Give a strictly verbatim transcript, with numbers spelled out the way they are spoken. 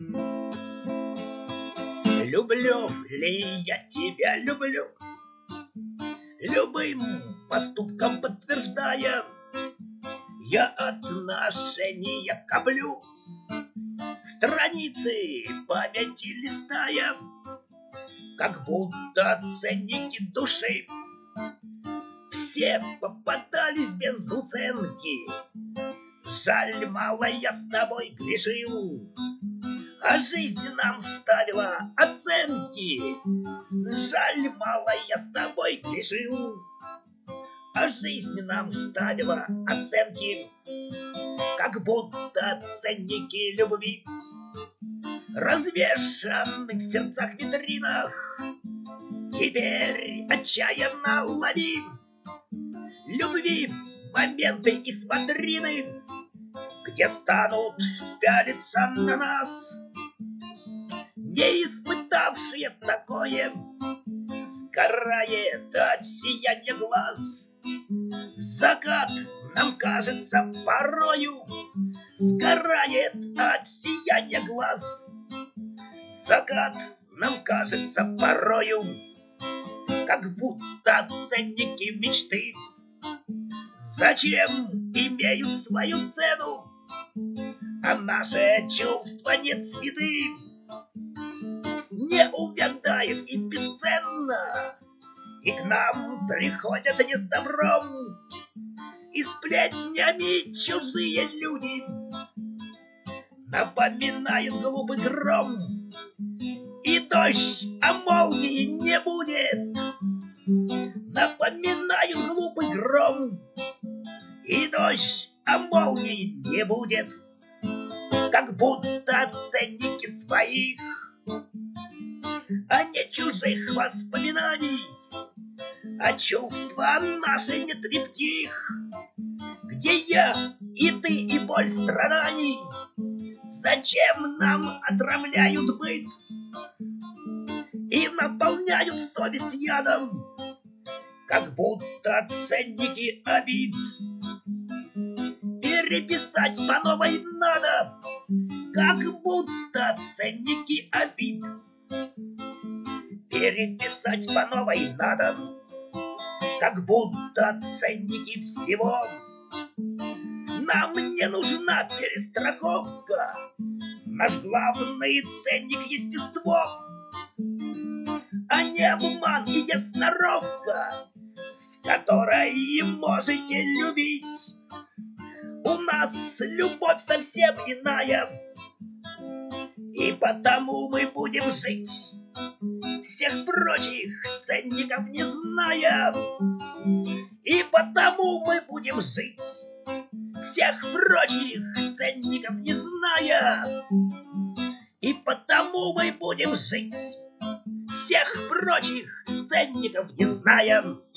Люблю ли я тебя, люблю, любым поступком подтверждая, я отношения коплю, страницы памяти листая, как будто ценники души все попадались без уценки. Жаль, мало я с тобой грешил, а жизнь нам ставила оценки. Жаль, мало я с тобой грешил, а жизнь нам ставила оценки, как будто ценники любви развешаны в сердцах витринах. Теперь отчаянно лови любви моменты и смотрины, где станут пялиться на нас не испытавшие такое. Сгорает от сияния глаз закат, нам кажется порою. Сгорает от сияния глаз закат, нам кажется порою, как будто ценники мечты зачем имеют свою цену, а наши чувства не цветы, не увядает и бесценно, и к нам приходят не с добром и сплетнями чужие люди. Напоминает глупый гром, и дождь, а молнии не будет. Напоминает глупый гром, и дождь, а молнии не будет. Как будто ценники своих, а не чужих воспоминаний, а чувства наши не триптих, где я и ты и боль страданий. Зачем нам отравляют быт и наполняют совесть ядом, как будто ценники обид переписать по новой надо, как будто ценники обид переписать по новой надо, как будто ценники всего. Нам не нужна перестраховка, наш главный ценник — естество, а не обман и не сноровка, с которой можете любить. У нас любовь совсем иная, и потому мы будем жить, всех прочих ценников не зная. И потому мы будем жить, всех прочих ценников не зная. И потому мы будем жить, всех прочих ценников не зная.